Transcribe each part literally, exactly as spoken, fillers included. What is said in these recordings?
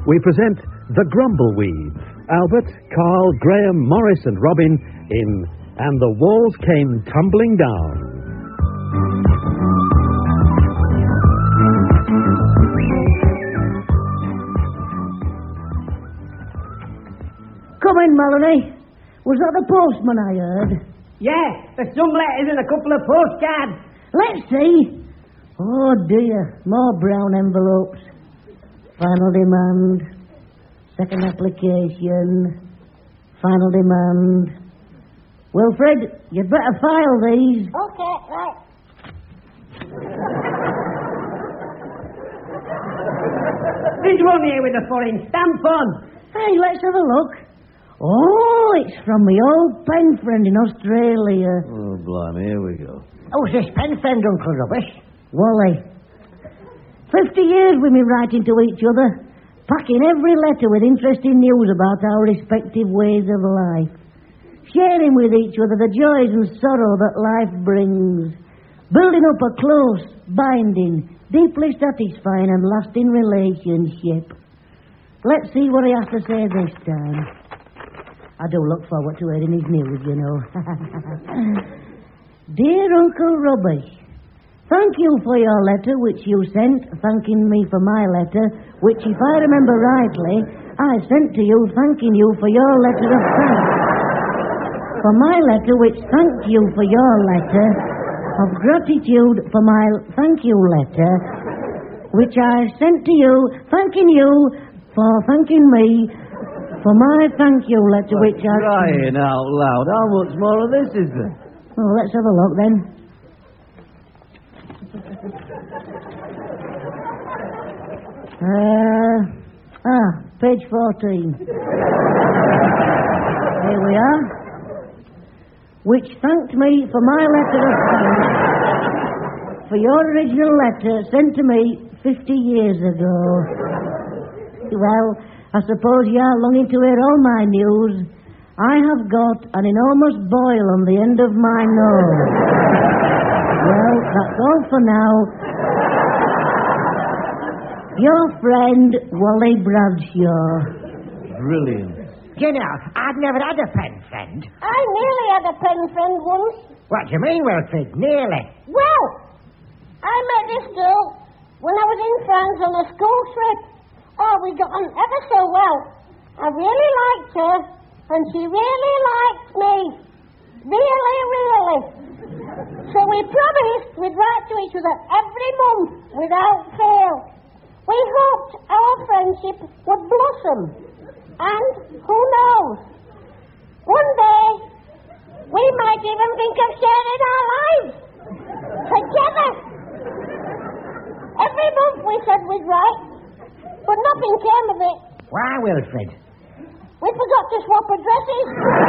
we present The Grumbleweeds. Albert, Carl, Graham, Morris and Robin in And the Walls Came Tumbling Down. Come in, Maloney. Was that the postman I heard? Yes, there's some letters and a couple of postcards. Let's see. Oh, dear. More brown envelopes. Final demand. Second application. Final demand. Wilfred, you'd better file these. Okay, right. There's one here with a foreign stamp on. Hey, let's have a look. Oh, it's from my old pen friend in Australia. Oh, blimey, here we go. Who's this pen friend, Uncle Rubbish? Wally. Fifty years we've been writing to each other, packing every letter with interesting news about our respective ways of life, sharing with each other the joys and sorrow that life brings, building up a close, binding, deeply satisfying and lasting relationship. Let's see what he has to say this time. I do look forward to hearing his news, you know. Dear Uncle Rubbish, thank you for your letter which you sent, thanking me for my letter, which, if I remember rightly, I sent to you thanking you for your letter of thanks. For my letter which thanked you for your letter, of gratitude for my thank you letter, which I sent to you thanking you for thanking me for my thank you letter, which I... Crying out loud. How much more of this is there? Oh, let's have a look then. Uh, ah, page fourteen. Here we are. Which thanked me for my letter of thanks for your original letter sent to me fifty years ago. Well, I suppose you are longing to hear all my news. I have got an enormous boil on the end of my nose. Well, that's all for now. Your friend, Wally Bradshaw. Brilliant. You know, I've never had a pen friend. I nearly had a pen friend once. What do you mean, Wilfred? Nearly. Well, I met this girl when I was in France on a school trip. Oh, we got on ever so well. I really liked her, and she really liked me. Really, really. So we promised we'd write to each other every month without fail. We hoped our friendship would blossom. And who knows? One day, we might even think of sharing our lives together. Every month we said we'd write. But nothing came of it. Why, Wilfred? We forgot to swap addresses.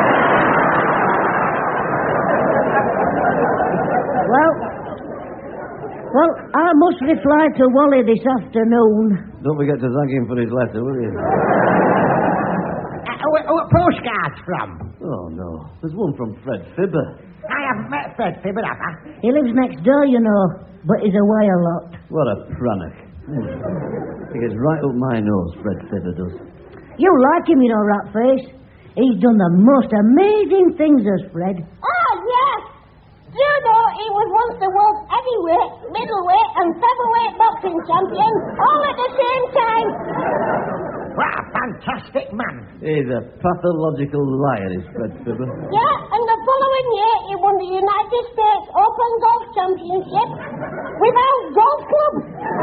Well, well, I must reply to Wally this afternoon. Don't forget to thank him for his letter, will you? Uh, what, what postcards from? Oh, no. There's one from Fred Fibber. I haven't met Fred Fibber, have I? He lives next door, you know, but he's away a lot. What a prannock. He gets right up my nose, Fred Fibber does. You like him, you know, Ratface. He's done the most amazing things, as Fred. Oh, yes. Do you know he was once the world's heavyweight, middleweight and featherweight boxing champion all at the same time? What a fantastic man. He's a pathological liar, is Fred Fibber. Yeah, and the following year he won the United States Open Golf Championship without golf clubs.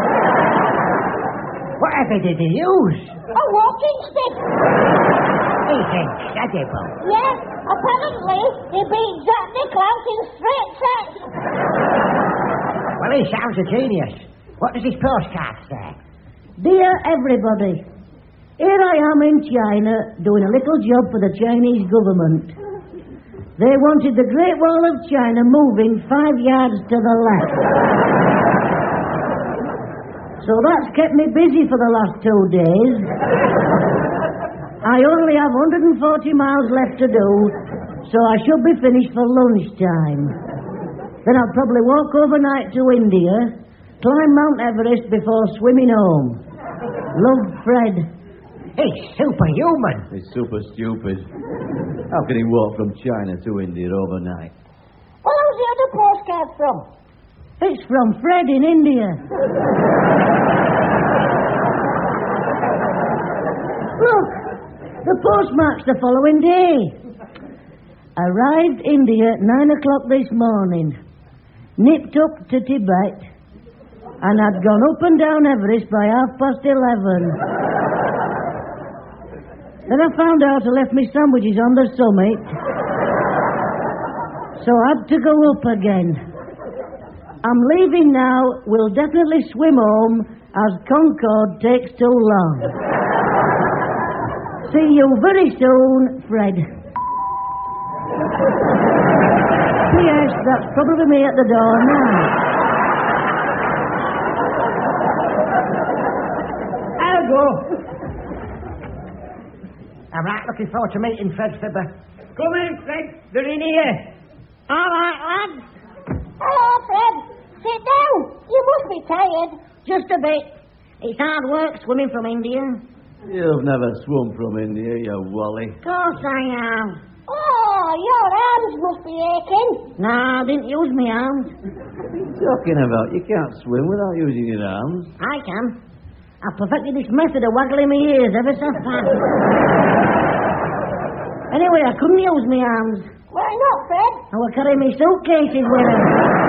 Whatever did he use? A walking stick. He's incredible. Yes, apparently he beat Jack Nicklaus in straight sets. Well, he sounds a genius. What does his postcard say? Dear everybody, here I am in China doing a little job for the Chinese government. They wanted the Great Wall of China moving five yards to the left. So that's kept me busy for the last two days. I only have one hundred forty miles left to do, so I should be finished for lunchtime. Then I'll probably walk overnight to India, climb Mount Everest before swimming home. Love, Fred. He's superhuman. He's super stupid. How can he walk from China to India overnight? Well, who's the other postcard from? It's from Fred in India. Look, the postmark's the following day. Arrived India at nine o'clock this morning. Nipped up to Tibet. And had gone up and down Everest by half past eleven. Then I found out I left my sandwiches on the summit. So I had to go up again. I'm leaving now. We'll definitely swim home as Concorde takes too long. See you very soon, Fred. P S. That's probably me at the door now. I'll go. I'm right looking forward to meeting Fred Fibber. Come in, Fred. They're in here. All right, lads. Hello, Fred. Sit down. You must be tired. Just a bit. It's hard work swimming from India. You've never swum from India, you wally. Of course I have. Oh, your arms must be aching. No, I didn't use my arms. What are you talking about? You can't swim without using your arms. I can. I've perfected this method of waggling my ears ever so fast. Anyway, I couldn't use my arms. Why not, Fred? I was carrying my suitcases with them.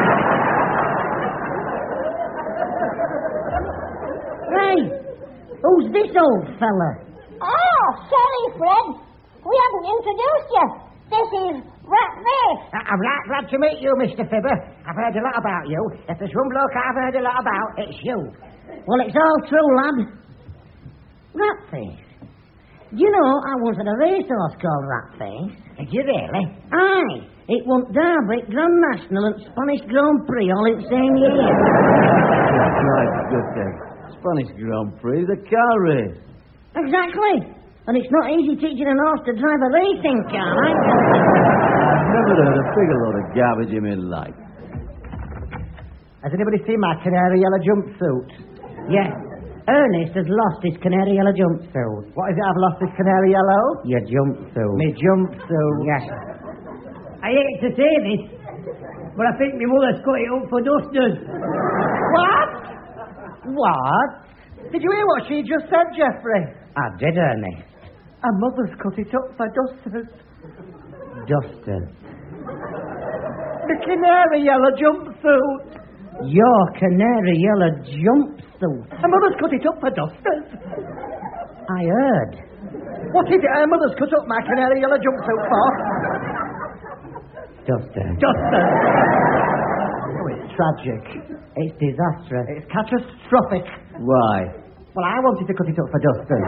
Right. Who's this old fella? Oh, sorry, Fred. We haven't introduced you. This is Rat Race. I- I'm right glad to meet you, Mister Fibber. I've heard a lot about you. If there's one bloke I've heard a lot about, it's you. Well, it's all true, lad. Ratface. Do you know I once had a racehorse called Ratface? Did you really? Aye. It won Derby, Grand National and Spanish Grand Prix all in the same year. That's right, good thing. Spanish Grand Prix, the car race. Exactly. And it's not easy teaching an horse to drive a racing car, either. I've never heard a bigger load of garbage in my life. Has anybody seen my canary yellow jumpsuit? Yes. Ernest has lost his canary yellow jumpsuit. What is it I've lost this canary yellow? Your jumpsuit. Me jumpsuit. Yes. I hate to say this, but I think my mother's cut it up for dusters. What? What? Did you hear what she just said, Geoffrey? I did, Ernest. Her mother's cut it up for dusters. Dusters. The canary yellow jumpsuit. Your canary yellow jumpsuit. Her mother's cut it up for dusters. I heard. What is it her mother's cut up my canary yellow jumpsuit for? Dusters. Dusters. Oh, it's tragic. It's disastrous. It's catastrophic. Why? Well, I wanted to cut it up for dusters.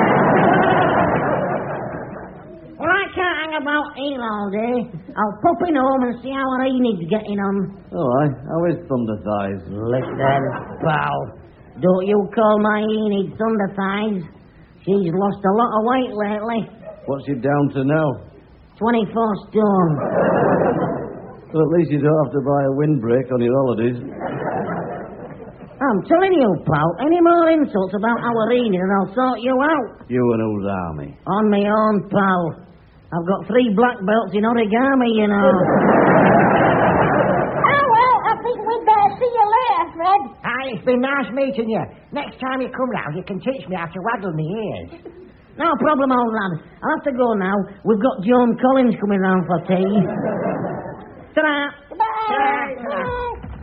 Well, I can't hang about here all day. I'll pop in home and see how our Enid's getting on. Oh, aye. How is Thunder Thighs? Listen, pal. Don't you call my Enid Thunder Thighs. She's lost a lot of weight lately. What's she down to now? twenty-four stone. Well, at least you don't have to buy a windbreak on your holidays. I'm telling you, pal, any more insults about our Enid and I'll sort you out. You and whose army? On my own, pal. I've got three black belts in origami, you know. Oh, well, I think we'd better see you later, Fred. Aye, it's been nice meeting you. Next time you come round, you can teach me how to waggle my ears. No problem, old lad. I'll have to go now. We've got Joan Collins coming round for tea. Ta-da! Bye. Bye.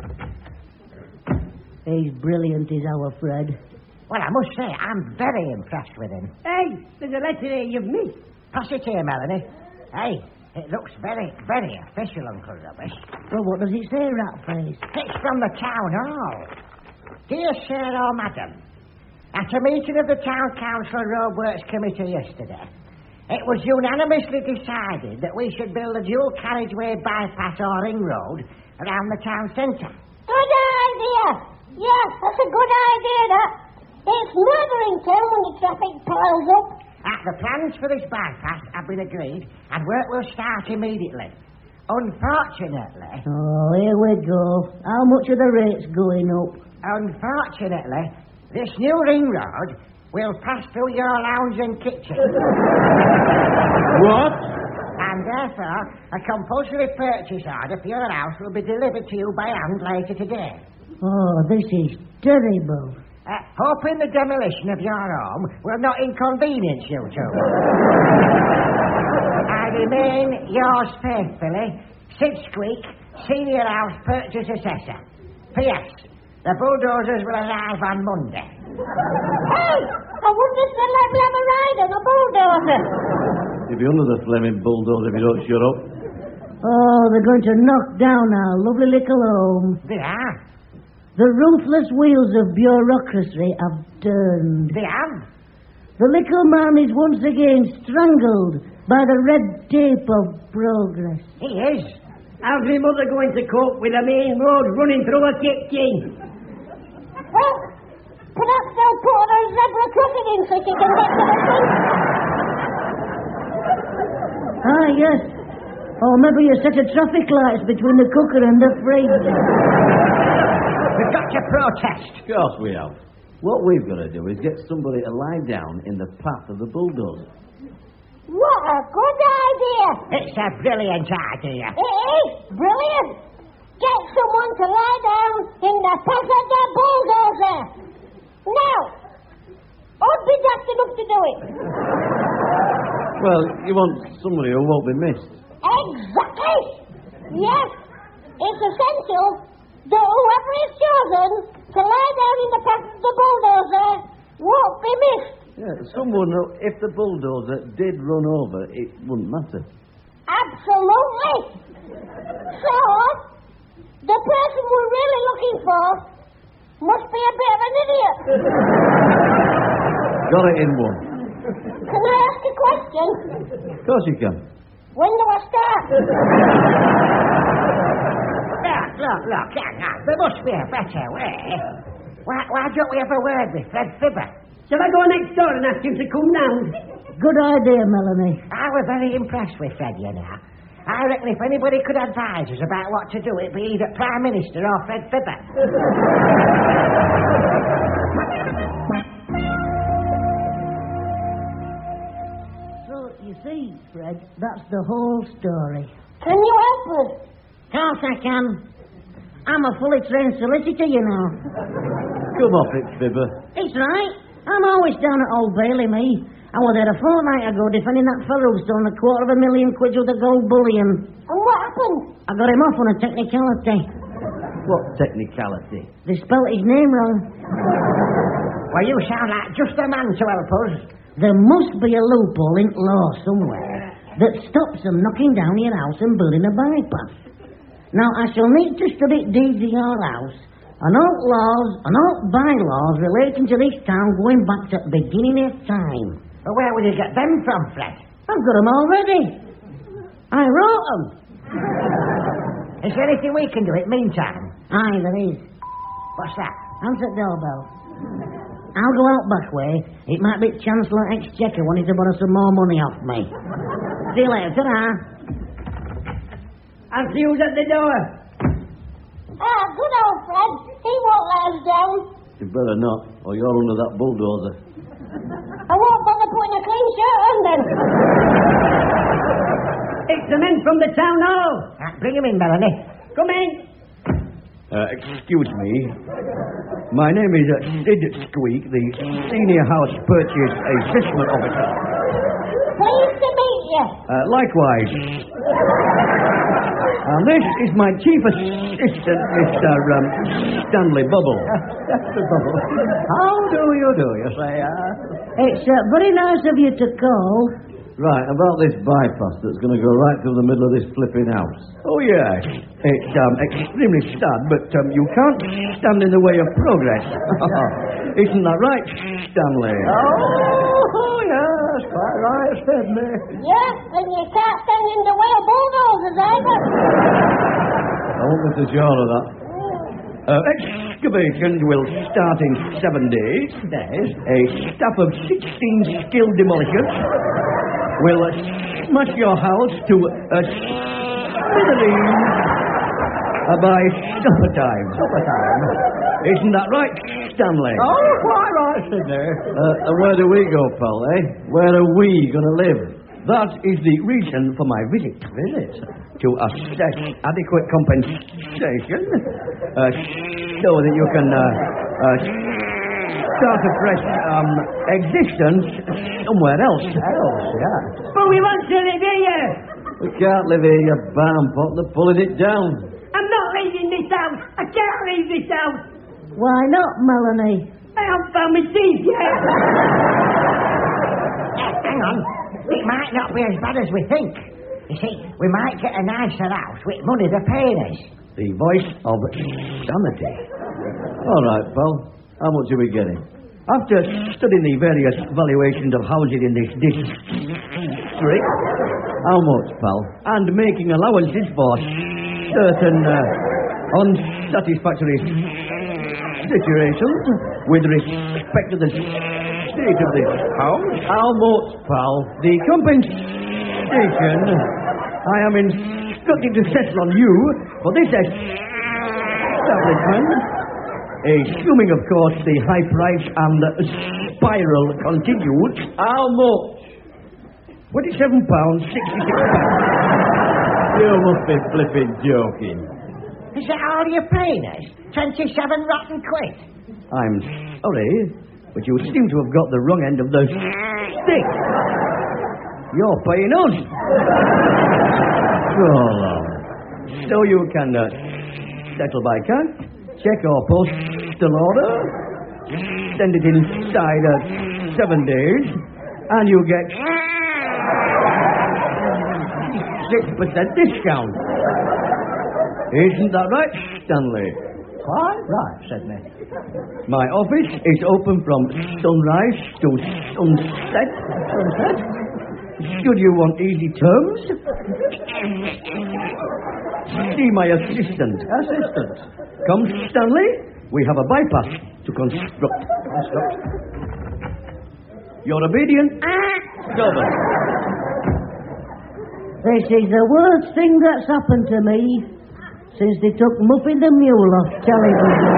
He's brilliant, is our Fred. Well, I must say, I'm very impressed with him. Hey, there's a letter here you've missed. Pass it here, Melanie. Hey, it looks very, very official, Uncle Rubbish. Well, what does it say, Ratface? It's from the town hall. Dear Sir or Madam, at a meeting of the Town Council Roadworks Committee yesterday, it was unanimously decided that we should build a dual carriageway bypass or ring road around the town centre. Good idea. Yes, that's a good idea, that. It's murdering town when the traffic piles up. Uh, the plans for this bypass have been agreed and work will start immediately. Unfortunately, Oh, here we go. How much are the rates going up? unfortunately, this new ring road will pass through your lounge and kitchen. What? And therefore, a compulsory purchase order for your house will be delivered to you by hand later today. Oh, this is terrible. Uh, hoping the demolition of your home will not inconvenience you two. I remain yours faithfully, Sid Squeak, Senior House Purchase Assessor. P S. The bulldozers will arrive on Monday. Hey, I wonder if they'll let me have a ride on a bulldozer. You'll be under the flaming bulldozer if you don't shut up. Oh, they're going to knock down our lovely little home. They are. The ruthless wheels of bureaucracy have turned. They have. The little man is once again strangled by the red tape of progress. He is. How's my mother going to cope with a main road running through a kitchen? Well, perhaps they'll put a zebra crossing in so she can get to the front. Ah, yes. Or maybe a set of traffic lights between the cooker and the fridge. We've got to protest. Of course we have. What we've got to do is get somebody to lie down in the path of the bulldozer. What a good idea. It's a brilliant idea. It is brilliant. Get someone to lie down in the path of the bulldozer. Now, I'd be daft enough to do it. Well, you want somebody who won't be missed. Exactly. Yes. It's essential that whoever is chosen to lie down in the path of the bulldozer won't be missed. Yeah, someone who, if the bulldozer did run over, it wouldn't matter. Absolutely. So, the person we're really looking for must be a bit of an idiot. Got it in one. Can I ask a question? Of course you can. When do I start? Look, look, look, hang on. There must be a better way. Why, why don't we have a word with Fred Fibber? Shall I go next door and ask him to come down? Good idea, Melanie. I was very impressed with Fred, you know. I reckon if anybody could advise us about what to do, it'd be either Prime Minister or Fred Fibber. So, you see, Fred, that's the whole story. Can you help us? Of course I can. I'm a fully trained solicitor, you know. Come off it, Fibber. It's right. I'm always down at Old Bailey, me. I was there a fortnight ago defending that fellow who stole a quarter of a million quid worth of gold bullion. And what happened? I got him off on a technicality. What technicality? They spelt his name wrong. Well, you sound like just the man to help us. There must be a loophole in law somewhere that stops them knocking down your house and building a bypass. Now, I shall need to study deeds of your house and all laws and all bylaws relating to this town going back to the beginning of time. But where will you get them from, Fred? I've got them already. I wrote them. Is there anything we can do in the meantime? Aye, there is. What's that? Answer the doorbell. I'll go out back way. It might be Chancellor Exchequer wanting to borrow some more money off me. See you later. Ta-ra. I'll see who's at the door. Ah, good old Fred. He won't let us down. You better not, or you're under that bulldozer. I won't bother putting a clean shirt on then. It's the men from the town hall. Uh, bring him in, Melanie. Come in. Uh, excuse me. My name is uh, Sid Squeak, the Senior House Purchase Assessment Officer. Pleased to meet you. Uh, likewise. And this is my chief assistant, Mister Um, Stanley Bubble. That's the Bubble. How do you do, you say? Uh? It's uh, very nice of you to call. Right, about this bypass that's going to go right through the middle of this flipping house. Oh, yes. It's um, extremely sad, but um, you can't stand in the way of progress. Isn't that right, Stanley? Oh, yes, quite right, Stanley. Yeah, and you can't stand in the way of bulldozers either. I won't be too sure of that. Uh, excavations will start in seven days. There's a staff of sixteen skilled demolishers will uh, smash your house to uh, smithereens uh, by supper time. Supper time. Isn't that right, Stanley? Oh, quite right, Sidney. Uh, and where do we go, pal, eh? Where are we going to live? That is the reason for my visit. Visit? To assess adequate compensation, uh, so that you can uh, uh, start a fresh um, existence somewhere else. Else, yeah. But we want to live here. We can't live here, you barn pot. They're pulling it down. I'm not leaving this house. I can't leave this house. Why not, Melanie? I haven't found my teeth yet. Hang on. It might not be as bad as we think. You see, we might get a nicer house with money they're paying us. The voice of sanity. All right, pal. How much are we getting? After studying the various valuations of housing in this district, how much, pal? And making allowances for certain uh, unsatisfactory situations with respect to the state of this house. How much, pal? The compensation I am instructed to settle on you for this establishment, assuming, of course, the high price and spiral continues. How much? Twenty-seven pounds sixty-six pence. You must be flipping joking. Is that all you're paying us? Twenty-seven rotten quid? I'm sorry, but you seem to have got the wrong end of the stick. You're paying us. Oh, so you can uh, settle by cash, check or postal order, send it inside uh, seven days, and you get six percent discount. Isn't that right, Stanley? Quite right, Sidney. My office is open from sunrise to sunset. Sunset? Should you want easy terms? See my assistant. Assistant. Come, Stanley. We have a bypass to construct. Construct. Your obedient servant. This is the worst thing that's happened to me since they took Muffy the Mule off television.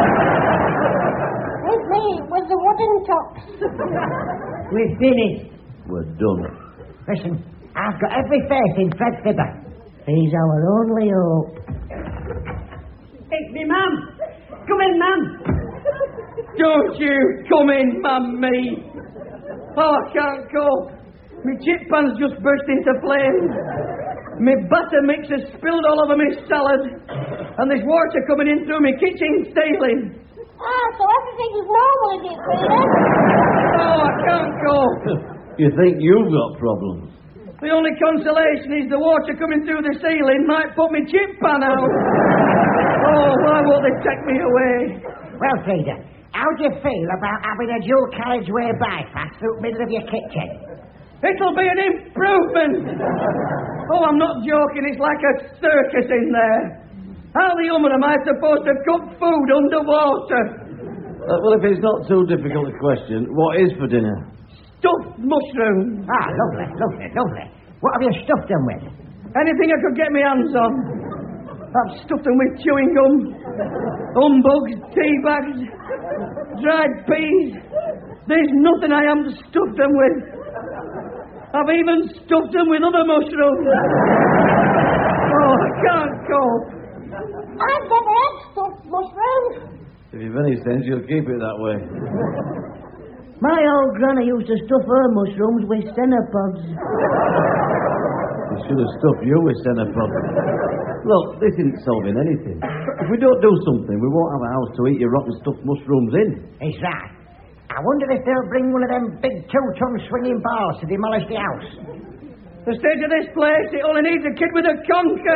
With me, with the wooden tops. We're finished. We're done. Listen, I've got every faith in Fred Fibber. He's our only hope. It's me, Mum. Come in, Mum. Don't you come in, Mummy. Oh, I can't go. My chip pan's just burst into flames. My batter mix has spilled all over my salad. And there's water coming in through my kitchen ceiling. Ah, so everything's normal, is it, Peter? Oh, I can't go. You think you've got problems? The only consolation is the water coming through the ceiling might put my chip pan out. Oh, why won't they take me away? Well, Frida, how do you feel about having a dual carriageway bypass through the middle of your kitchen? It'll be an improvement. Oh, I'm not joking. It's like a circus in there. How the woman am I supposed to cook food underwater? Uh, well, if it's not too difficult a question, what is for dinner? Stuffed mushrooms. Ah, lovely, lovely, lovely. What have you stuffed them with? Anything I could get my hands on. I've stuffed them with chewing gum, humbugs, tea bags, dried peas. There's nothing I haven't stuffed them with. I've even stuffed them with other mushrooms. Oh, I can't cope. I've never had stuffed mushrooms. If you've any sense, you'll keep it that way. My old granny used to stuff her mushrooms with cenopods. You should have stuffed you with cenopods. Look, this isn't solving anything. If we don't do something, we won't have a house to eat your rotten stuffed mushrooms in. He's right. I wonder if they'll bring one of them big two-ton swinging balls to demolish the house. The state of this place, it only needs a kid with a conker.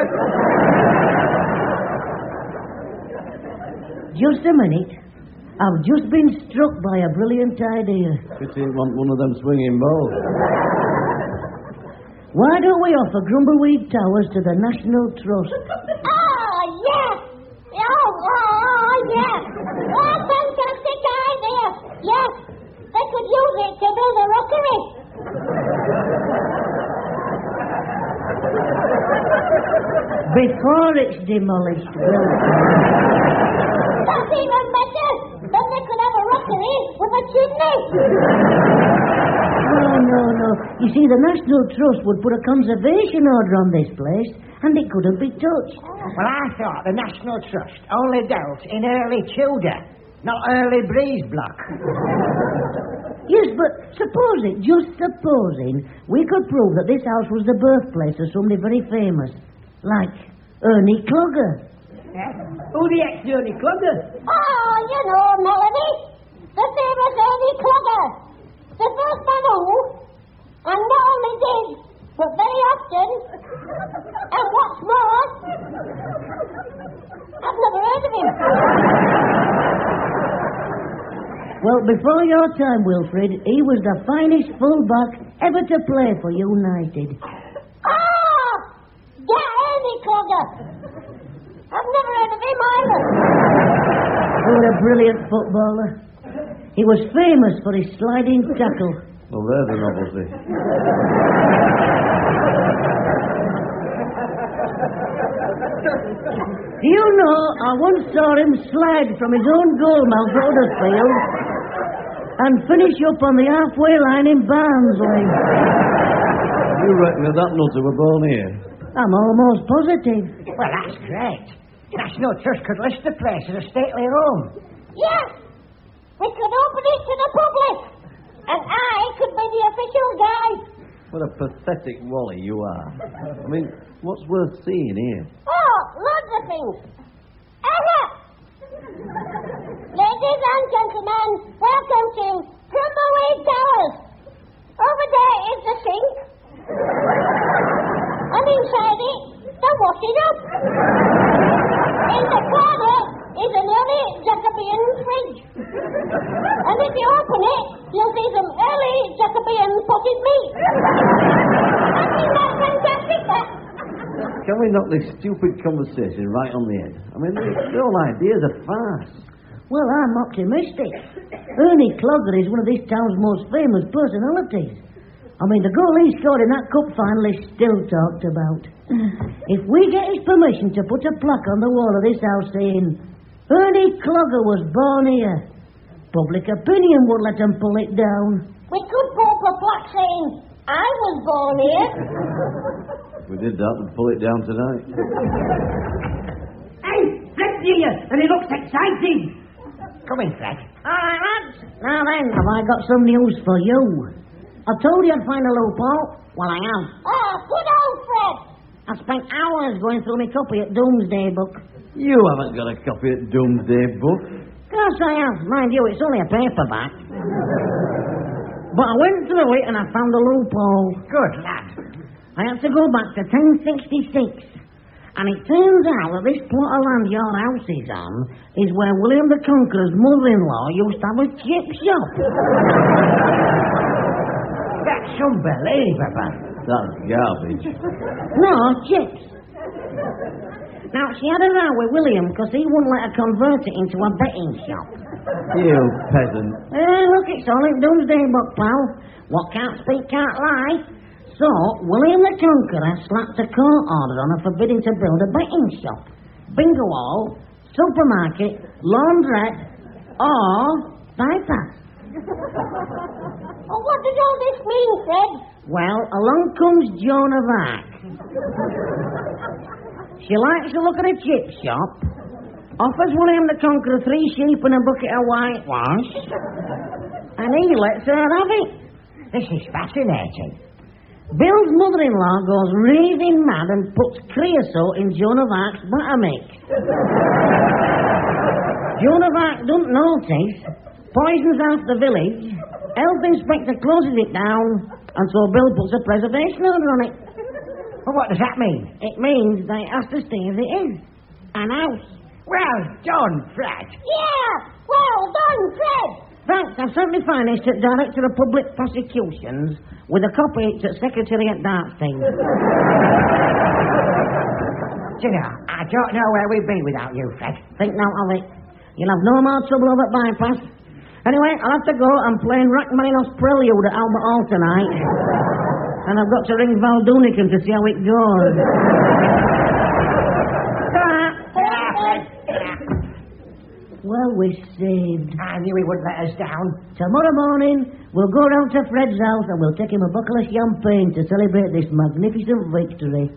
Just a minute. I've just been struck by a brilliant idea. Pity you want one of them swinging balls. Why don't we offer Grumbleweed Towers to the National Trust? Oh, yes. Oh, oh, oh, yes. Oh, fantastic idea. Yes. They could use it to build a rockery. Before it's demolished, Will. That's even better. Then they could have a rockery with a chimney. No, no, no. You see, the National Trust would put a conservation order on this place, and it couldn't be touched. Well, I thought the National Trust only dealt in early Tudor, not early breeze block. Yes, but supposing, just supposing, we could prove that this house was the birthplace of somebody very famous, like Ernie Clogger. Eh? Who the ex-Ernie Clogger? Oh, you know, Melody. The famous Ernie Clogger. The first man who, and not only did, but very often, and what's more, I've never heard of him. Well, before your time, Wilfred, he was the finest fullback ever to play for United. Ah! Get Ernie Clogger. I've never heard of him either. What a brilliant footballer. He was famous for his sliding tackle. Well, there's a novelty. Do you know, I once saw him slide from his own goal mouth to Huddersfield and finish up on the halfway line in Barnsley. You reckon that that nutter were born here? I'm almost positive. Well, that's great. National Trust could list the place as a stately home. Yes. We could open it to the public. And I could be the official guide. What a pathetic wally you are. I mean, what's worth seeing here? Oh, loads of things. Anna! Ladies and gentlemen, welcome to Grumbleweed Towers. Over there is the sink. And inside it, the washing up. In the corner is an early Jacobean fridge. And if you open it, you'll see some early Jacobean potted meat. Isn't that fantastic, that? Can we knock this stupid conversation right on the head? I mean, the whole idea's a farce. Well, I'm optimistic. Ernie Clogger is one of this town's most famous personalities. I mean, the goal he scored in that cup final is still talked about. If we get his permission to put a plaque on the wall of this house saying, Ernie Clogger was born here, public opinion would let him pull it down. We could put up a plaque saying, I was born here. If we did that, we'd pull it down tonight. Hey, Fred's here, and he looks excited. Come in, Fred. All right, lads. Now then, have I got some news for you? I told you I'd find a loophole. Well, I have. Oh, good old Fred. I spent hours going through my copy at Doomsday Book. You haven't got a copy of Doomsday Book. Of course I have. Mind you, it's only a paperback. But I went through it and I found a loophole. Good lad. I had to go back to ten sixty-six. And it turns out that this plot of land your house is on is where William the Conqueror's mother-in-law used to have a chip shop. That's unbelievable. That's garbage. No, chips. Now, she had a row with William because he wouldn't let her convert it into a betting shop. You peasant. Eh, look, it's all in Doomsday Book, pal. What can't speak can't lie. So, William the Conqueror slapped a court order on her forbidding to build a betting shop, bingo hall, supermarket, laundrette, or bypass. Oh, what does all this mean, Fred? Well, along comes Joan of Arc. She likes to look at a chip shop, offers William the Conqueror three sheep and a bucket of whitewash, and he lets her have it. This is fascinating. Bill's mother-in-law goes raving mad and puts creosote in Joan of Arc's butter mix. Joan of Arc doesn't notice, poisons half the village, health inspector closes it down, and so Bill puts a preservation order on it. Well, what does that mean? It means that it has to stay as it is. An house. Well done, Fred. Yeah, well done, Fred. Thanks, I've sent my finest to Director of Public Prosecutions with a copy to Secretary at Dartstein. Do you know, I don't know where we'd be without you, Fred. Think now of it. You'll have no more trouble over at Bypass. Anyway, I'll have to go. I'm playing Rachmaninoff's Prelude at Albert Hall tonight. And I've got to ring Val Doonican to see how it goes. we're saved. I knew he wouldn't let us down. Tomorrow morning, we'll go round to Fred's house and we'll take him a bottle of champagne to celebrate this magnificent victory.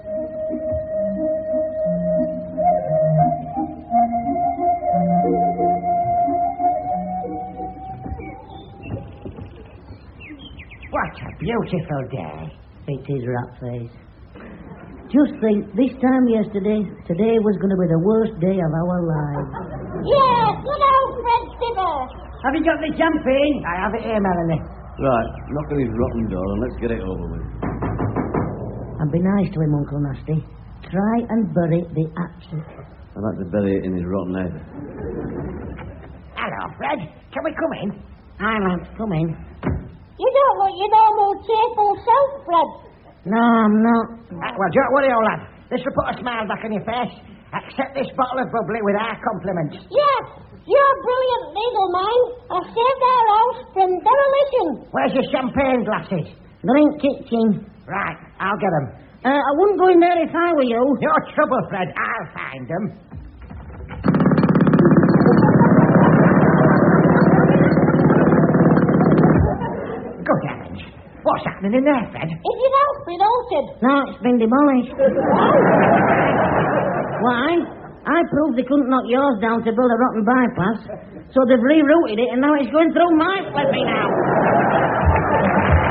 What a beautiful day. It is, Ratface. Just think, this time yesterday, today was going to be the worst day of our lives. Yeah, good old Fred Stibber. Have you got the champagne? I have it here, Melanie. Right, knock on his rotten door and let's get it over with. And be nice to him, Uncle Nasty. Try and bury the hatchet. I'd like to bury it in his rotten head. Hello, Fred. Can we come in? Aye, lads, come in. You don't look your normal cheerful self, Fred. No, I'm not. Uh, well, don't worry, old lad. This will put a smile back on your face. Accept this bottle of bubbly with our compliments. Yes, you're brilliant legal mind. I've saved our house from demolition. Where's your champagne glasses? Drink kitchen. Right, I'll get them. Uh, I wouldn't go in there if I were you. No trouble, Fred. I'll find them. Good heavens. What's happening in there, Fred? Is your house been altered? No, it's been demolished. Why? I proved they couldn't knock yours down to build a rotten bypass, so they've rerouted it and now it's going through my flipping house.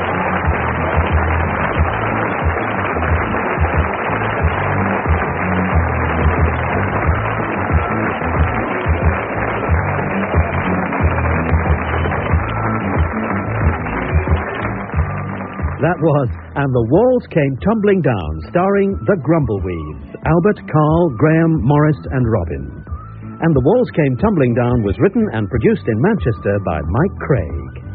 That was And the Walls Came Tumbling Down, starring the Grumbleweeds, Albert, Carl, Graham, Morris and Robin. And the Walls Came Tumbling Down was written and produced in Manchester by Mike Craig.